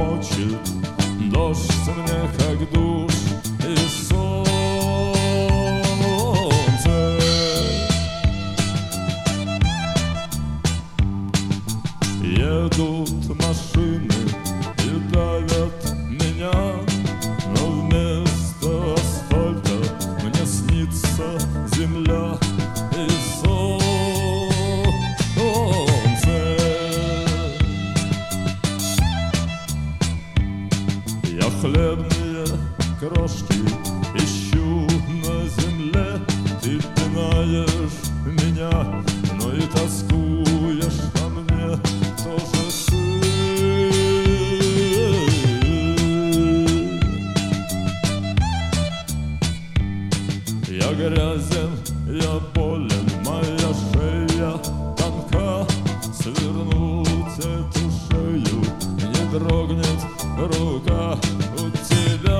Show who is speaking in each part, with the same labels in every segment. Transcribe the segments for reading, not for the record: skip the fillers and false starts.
Speaker 1: мочит дождь мне, как душ и солнце. Едут машины и давят меня, но вместо асфальта мне снится земля и солнце. Я хлебные крошки ищу на земле, ты пинаешь меня, но и тоскуешь по мне тоже ты. Я грязен, я болен, моя шея тонка, свернуть эту шею не дрогнет рука у тебя.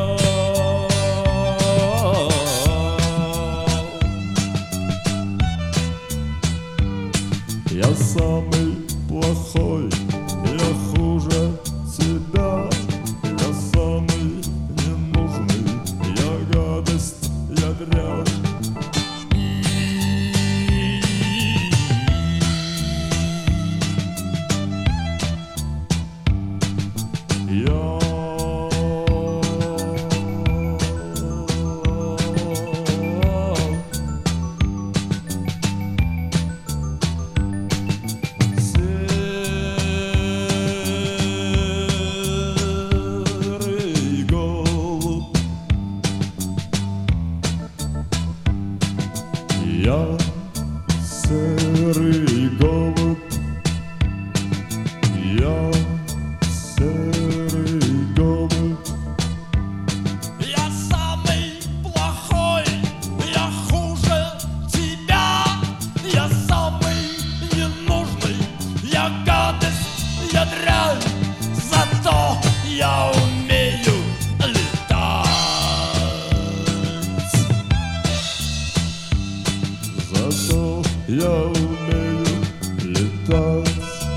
Speaker 1: Я самый плохой, я хуже тебя, я самый ненужный, я гадость, я дрянь. Я серый голубь, я серый голубь.
Speaker 2: Я самый плохой, я хуже тебя, я самый ненужный, я гадость, я дрянь, зато я умею летать.
Speaker 1: Зато я умею летать.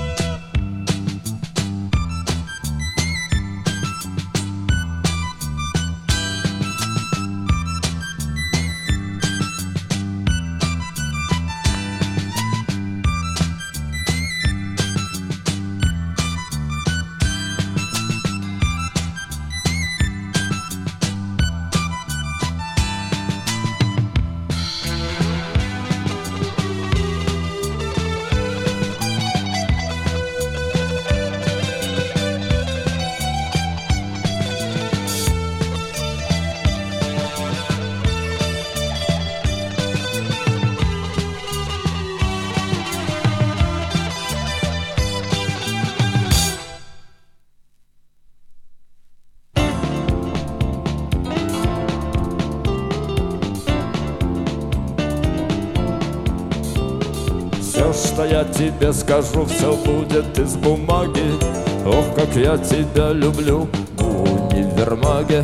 Speaker 3: Все, что я тебе скажу, все будет из бумаги. Ох, как я тебя люблю в универмаге.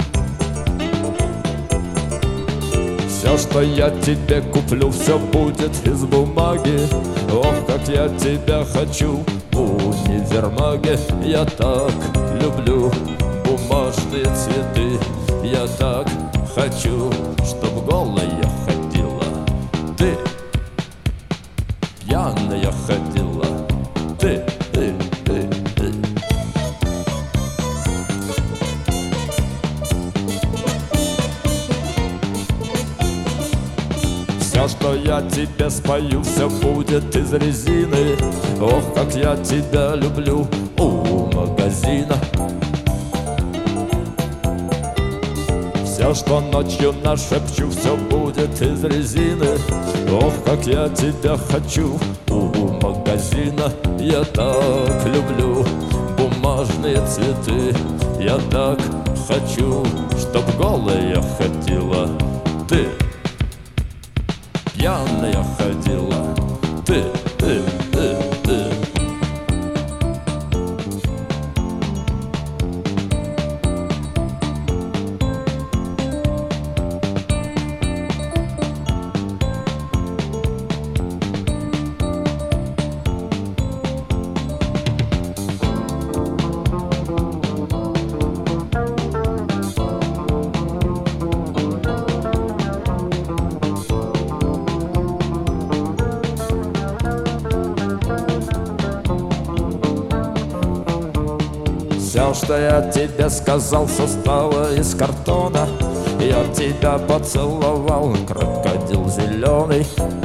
Speaker 3: Все, что я тебе куплю, все будет из бумаги. Ох, как я тебя хочу в универмаге. Я так люблю бумажные цветы. Я так хочу, чтоб голая ходила ты, пьяная ходила ты. Все, что я тебе спою, все будет из резины. Ох, как я тебя люблю у магазина. Все, что ночью нашепчу, все будет из резины. Ох, как я тебя хочу у магазина. Я так люблю бумажные цветы. Я так хочу, чтоб голая ходила ты, пьяная ходила ты. что я тебе сказал, состава из картона. Я тебя поцеловал, крокодил зеленый.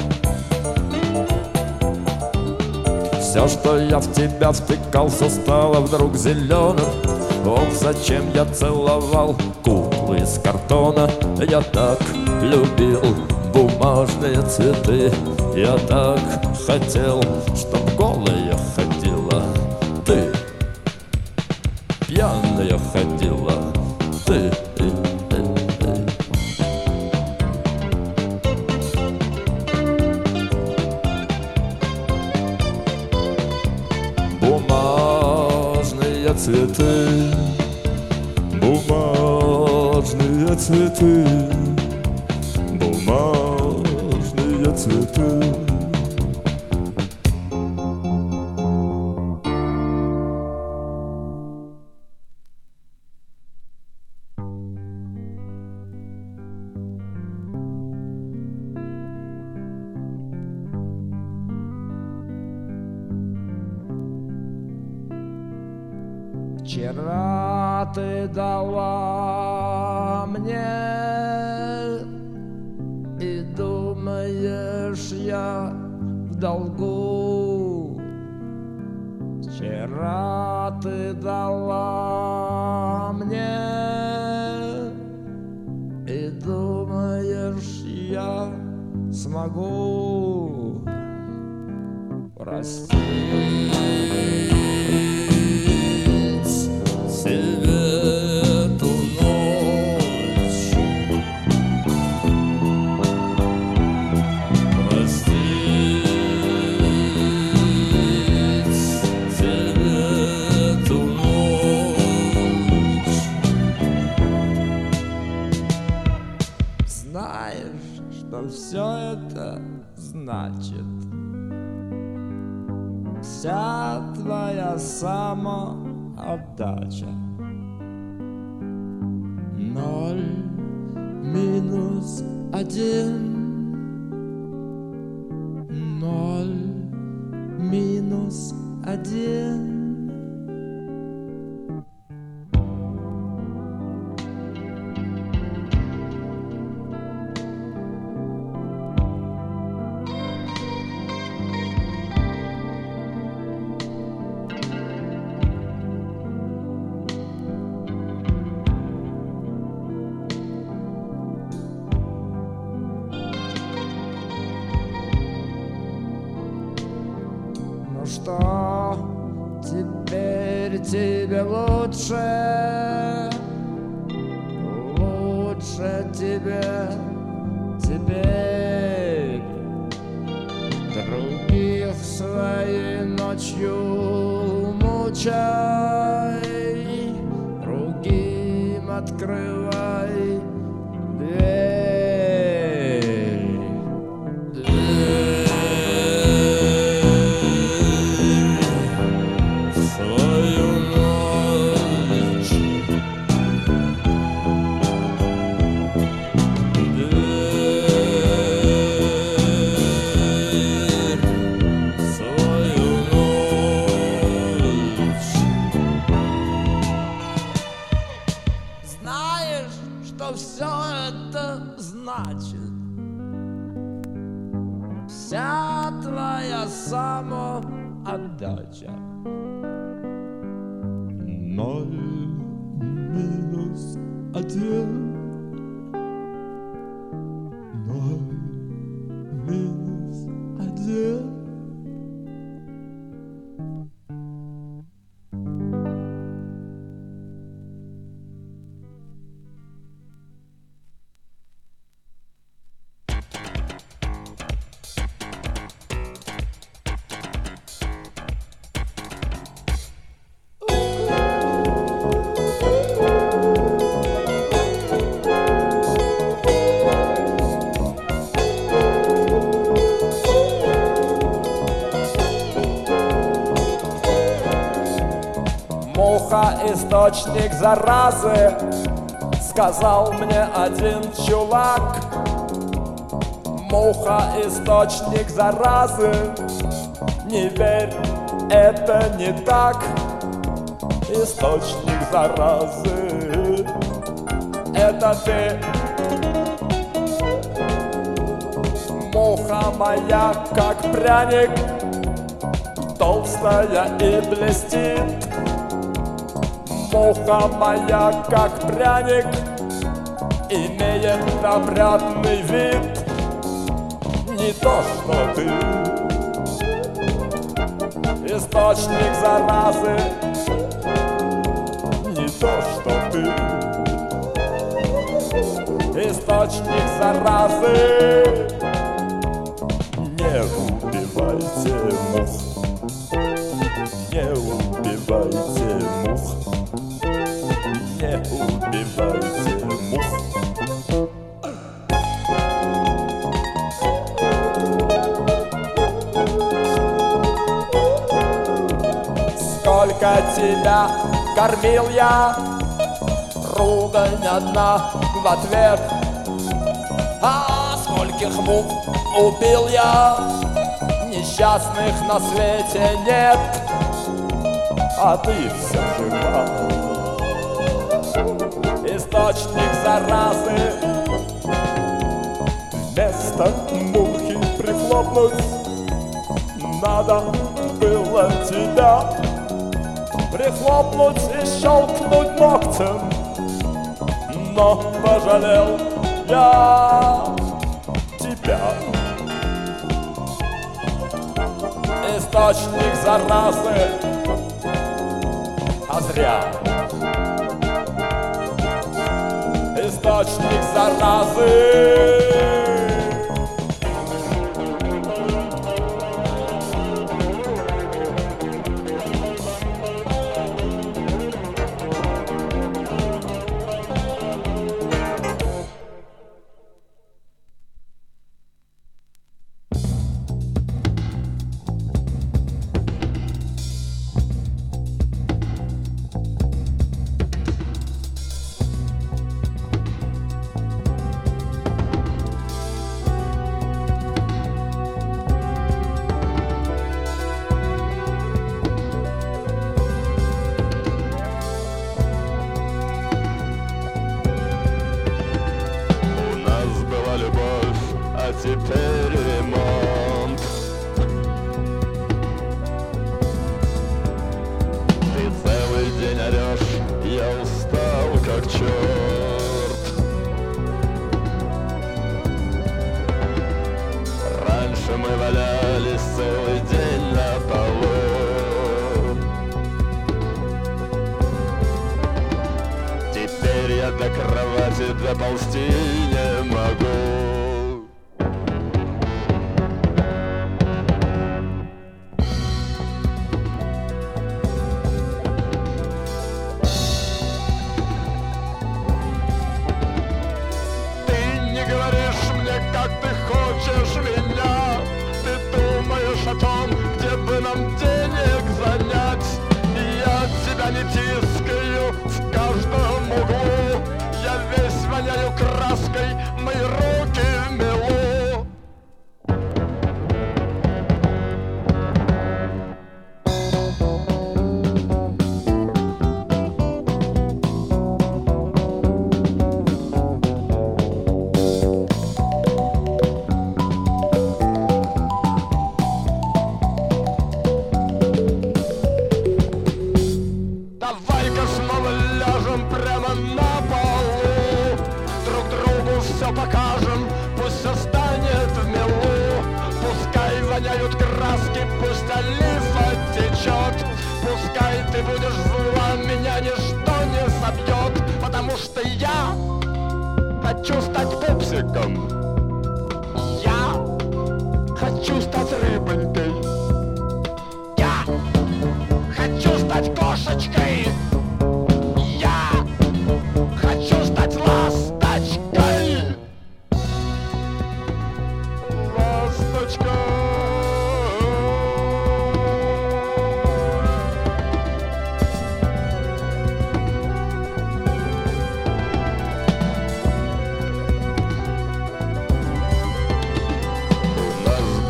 Speaker 3: Все, что я в тебя втыкал, все стало вдруг зеленым. Вот зачем я целовал куклы из картона. Я так любил бумажные цветы. Я так хотел, чтоб голая ходила ты, пьяная ходила ты. Бумажные цветы, бумажные цветы, бумажные цветы.
Speaker 2: Вчера ты дала мне, и думаешь, я в долгу. Вчера ты дала мне, и думаешь, я смогу простить
Speaker 3: Эту ночь, простить тебе эту ночь.
Speaker 2: Знаешь, что все это значит? Вся твоя самоотдача. 0 минус 1, 0 минус 1. Ну что, теперь тебе лучше, лучше тебе теперь. Других своей ночью мучай, другим открывай дверь. Что все это значит? Вся твоя самоотдача. 0 минус 1, 0 минус 1.
Speaker 3: Муха — источник заразы, сказал мне один чувак. Муха — источник заразы, не верь, это не так. Источник заразы. Это ты, муха моя, как пряник, толстая и блестит. Муха моя, как пряник, имеет опрятный вид. Не то, что ты, источник заразы. Не то, что ты, источник заразы. Не убивайте мух, не убивайте мух, не убивайте мух. Сколько тебя кормил я, ругань одна в ответ. А скольких мух убил я, несчастных на свете нет. А ты все жива, источник заразы. Вместо мухи прихлопнуть надо было тебя. Прихлопнуть и щелкнуть ногтем, но пожалел я тебя. Источник заразы, а зря. Источник заразы. Теперь ремонт. Ты целый день орешь, я устал как черт. Раньше мы валялись целый день на полу. Теперь я до кровати доползти не могу. Как ты хочешь меня, ты думаешь о том, где бы нам денег занять. Я тебя не тискаю в каждом углу, я весь воняю краской, мои руки в мелу. Покажем, пусть все станет в милу. Пускай воняют краски, пусть олифа течет. Пускай ты будешь зла, меня ничто не собьет. Потому что я хочу стать пупсиком. Я хочу стать рыбонькой. Я хочу стать кошечкой. Я хочу стать ласточкой.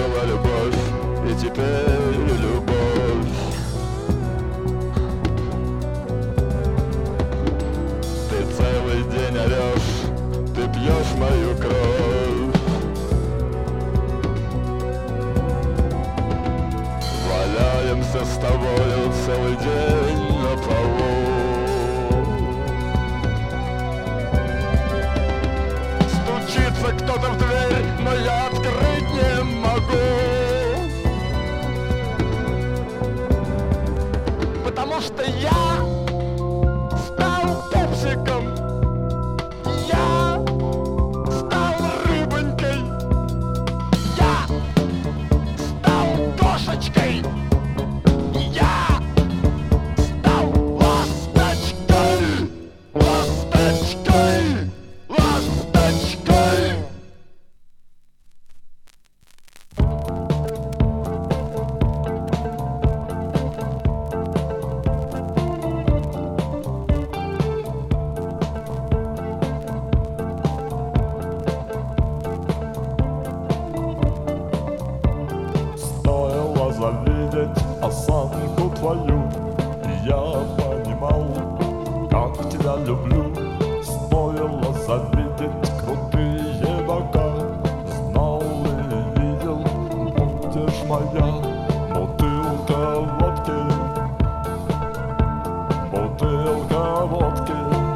Speaker 3: теперь любовь. тебя люблю. Стоило завидеть крутые бока. Знал и видел, будешь моя. Бутылка водки, бутылка водки,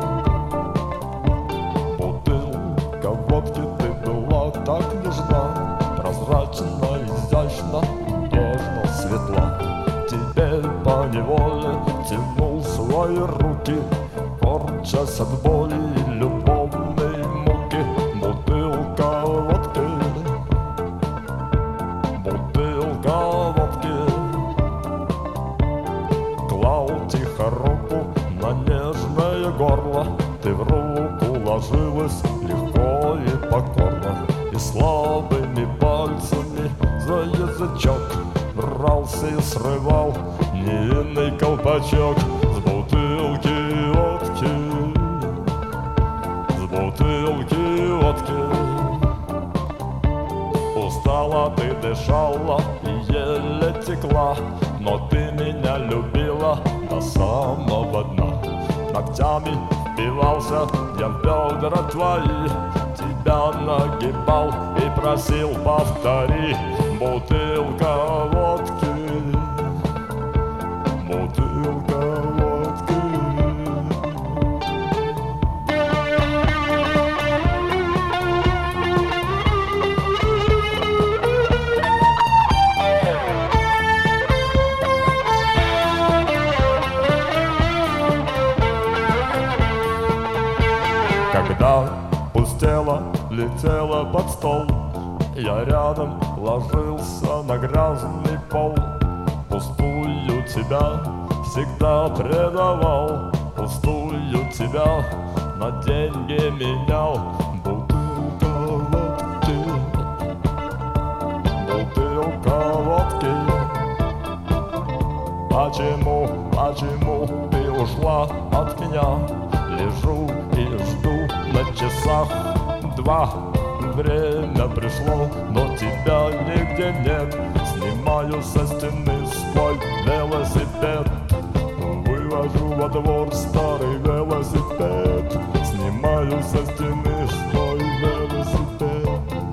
Speaker 3: бутылка водки. Ты была так нежна, прозрачно, изящно, нежно, светла. Тебе поневоле тянул свои руки, корчась от боли и любовной муки. Бутылка водки, бутылка водки. Клал тихо руку на нежное горло, ты в руку ложилась легко и покорно, и слабыми пальцами за язычок брался и срывал невинный колпачок. С бутылки водки, с бутылки водки. Устала ты дышала и еле текла, но ты меня любила до самого дна. Ногтями впивался я в бедра твои, тебя нагибал и просил повтори. Бутылка водки, бутылка водки. Когда пустела, летела под стол, я рядом ложился на грязный пол. Пустую тебя всегда предавал, пустую тебя на деньги менял. Бутылка водки, бутылка водки. Почему, почему ты ушла от меня? Лежу и жду на часах 2. Время пришло, но тебя нигде нет. Снимаю со стены свой велосипед, вывожу во двор старый велосипед. Снимаю со стены свой велосипед.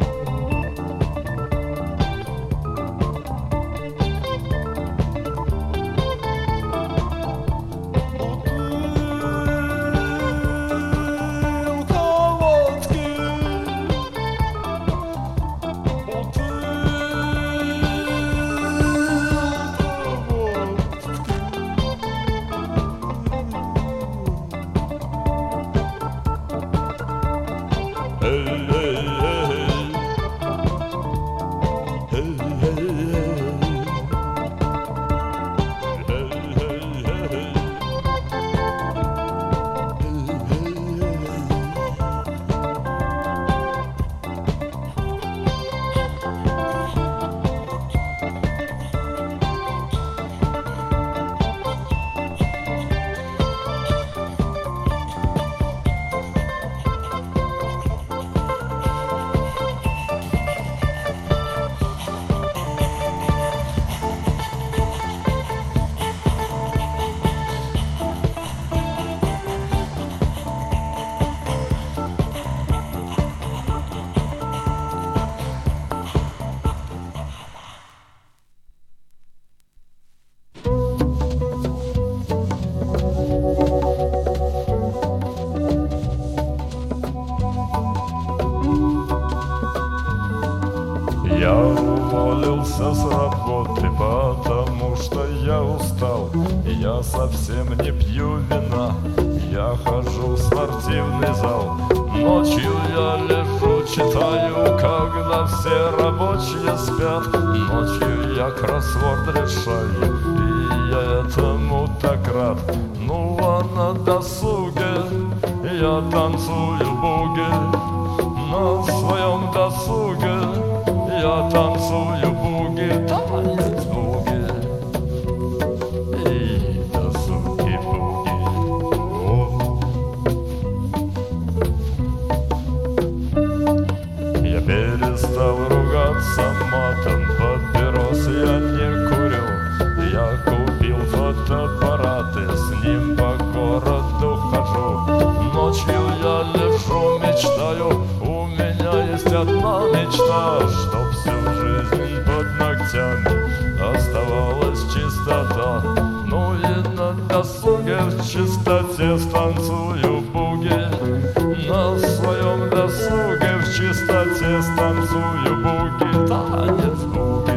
Speaker 3: Я уволился с работы, потому что я устал. Я совсем не пью вина, я хожу в спортивный зал. Ночью я лежу, читаю, когда все рабочие спят. Ночью я кроссворд решаю, и я этому так рад. Ну а на досуге я танцую буги. На своем досуге я танцую буги, танец буги и досуги буги. Я перестал ругаться матом, папирос я не курю. Я купил фотоаппарат и с ним по городу хожу. Ночью я лежу, мечтаю, у меня есть одна мечта, чтоб всю жизнь под ногтями оставалась чистота. Ну и на досуге в чистоте станцую буги, на своем досуге в чистоте станцую буги, танец буги.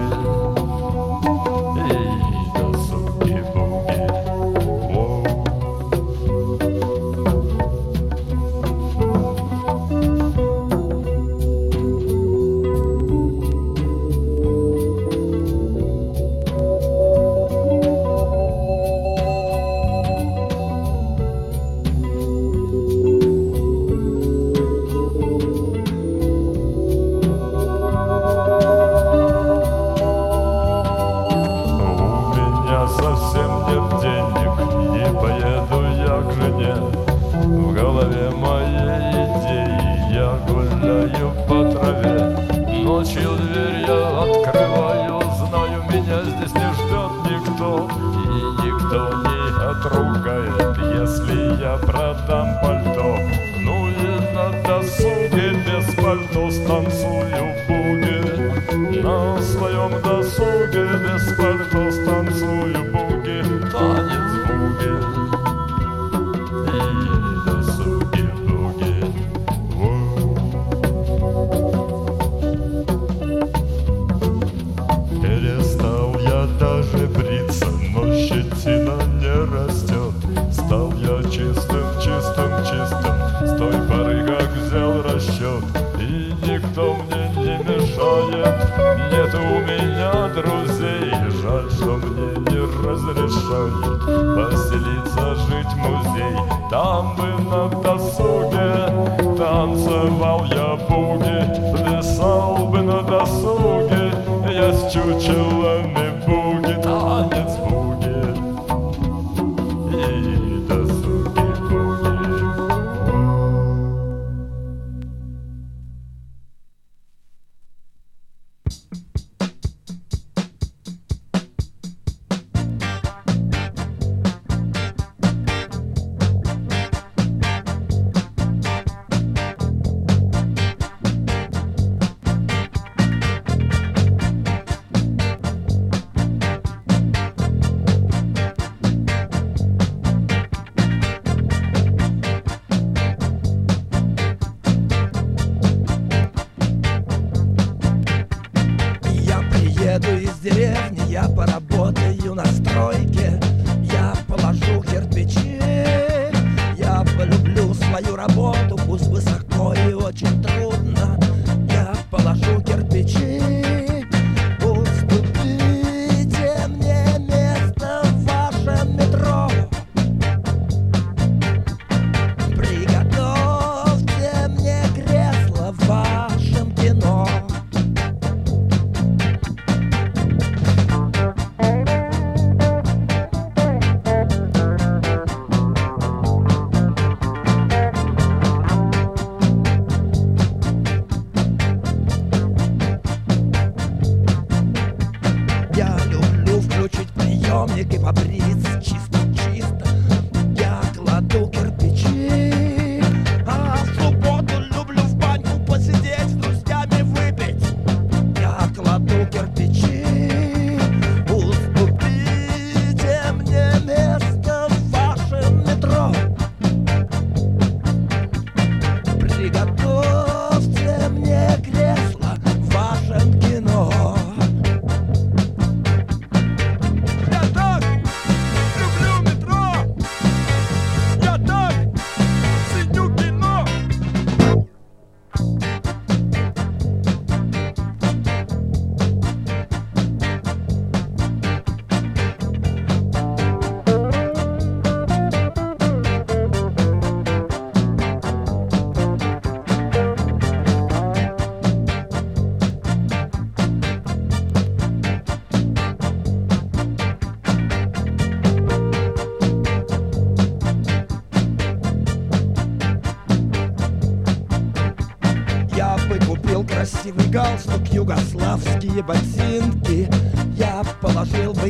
Speaker 4: красивый галстук, югославские ботинки. Я положил бы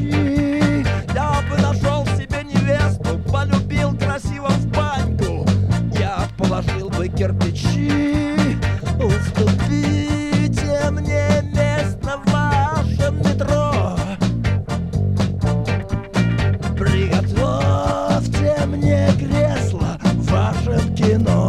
Speaker 4: кирпичи, я бы нашел себе невесту, полюбил красиво в баньку. положил бы кирпичи. Уступите мне место в вашем метро, приготовьте мне кресло в вашем кино.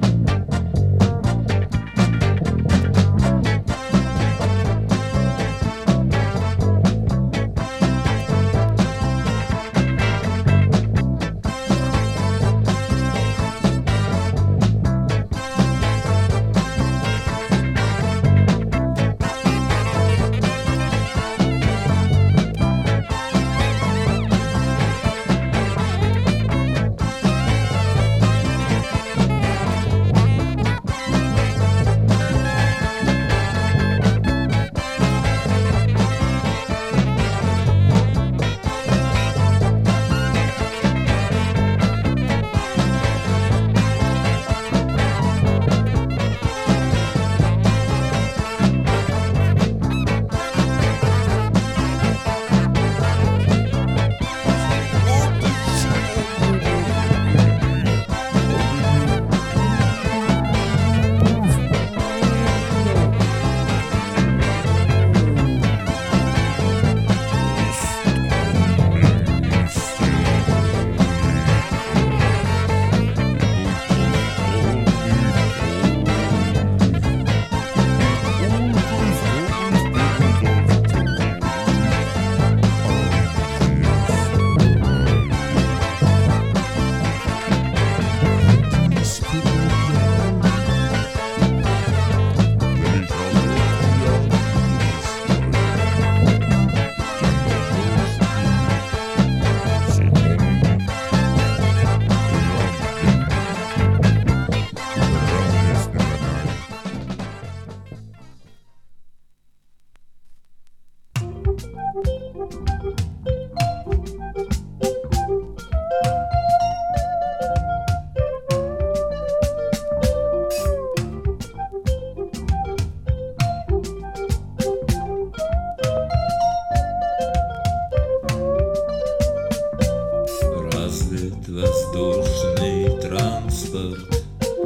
Speaker 5: Воздушный транспорт,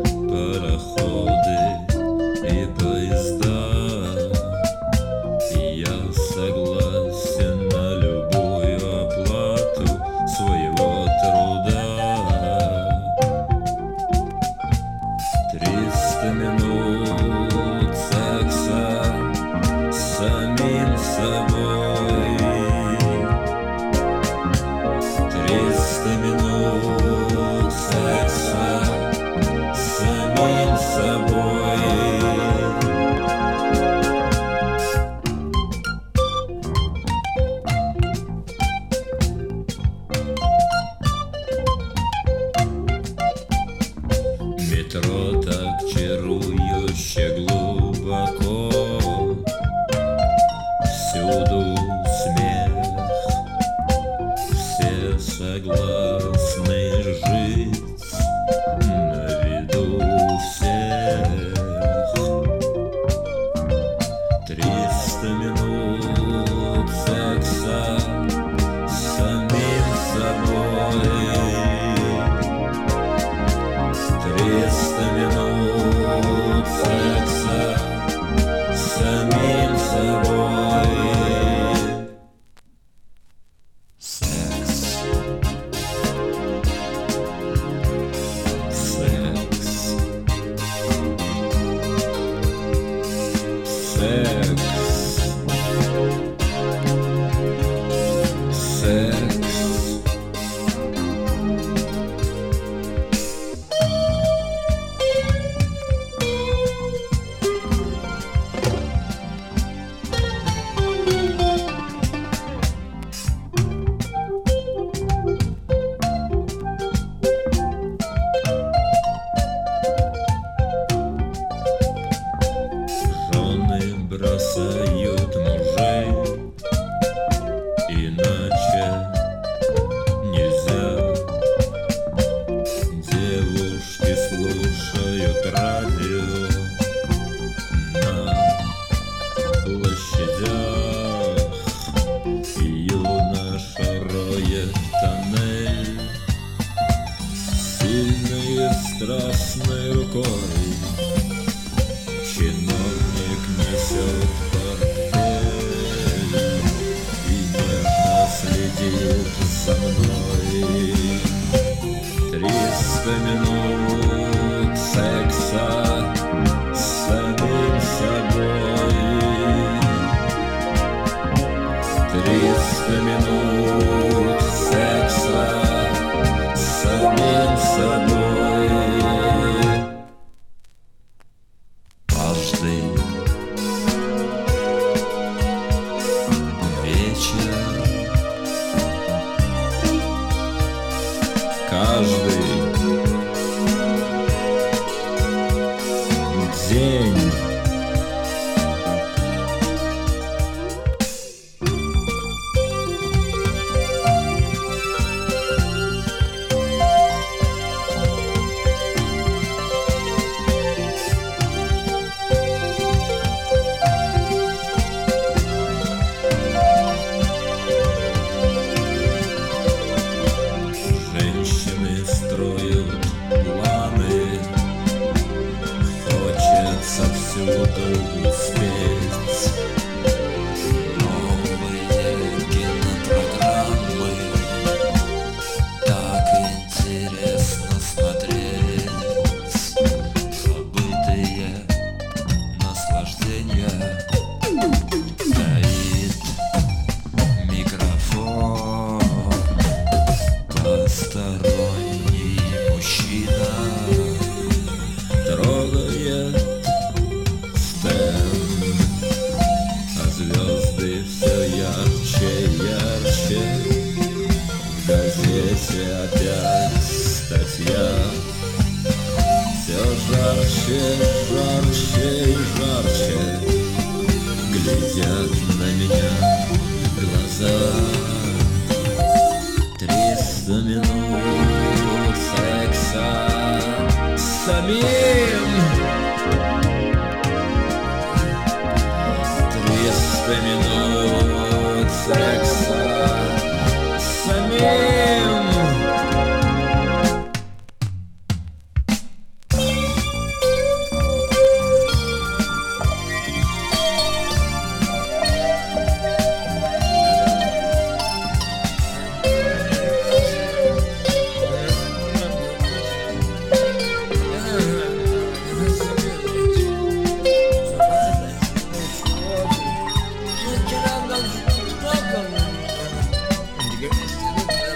Speaker 5: пароходы и поезда. Я согласен на любую оплату своего труда. 300 минут секса с самим собой. 300 минут секса с самим собой. Метро так чарующе глубоко, всюду смех, все согласны жить на виду всех. 300 минут секса с самим собой. 300 минут секса с самим собой. Секс. Секс. Секс. Секс. Жены бросают мужей, иначе нельзя. Девушки слушают радио на площадях. Юноша роет тоннель, сильные страстные покой. Чиновник несет портфель и нежно следит за мной. 300 минут секса с самим собой. 300 минут секса с самим собой.
Speaker 3: Каждый вечер,
Speaker 5: Каждый день. Женщины строят планы, хочется всюду успеть.
Speaker 3: новые кинопрограммы, так интересно смотреть. Забытые наслаждения, стоит микрофон, посторонний мужчина
Speaker 5: Трогает стенд, а звезды все ярче, ярче. В газете опять статья, все жарче, жарче и жарче. Глядят на меня глаза. 300 минут секса с самим. 300 минут секса с самим.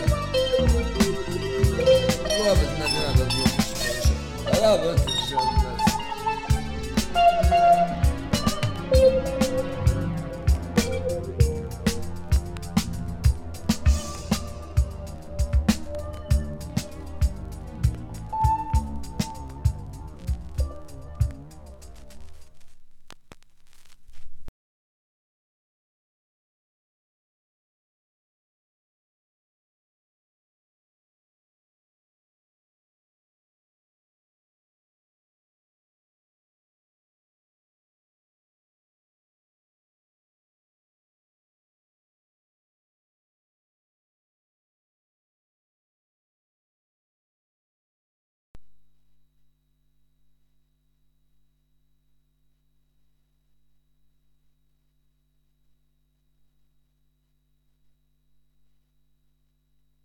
Speaker 4: Ладно, все.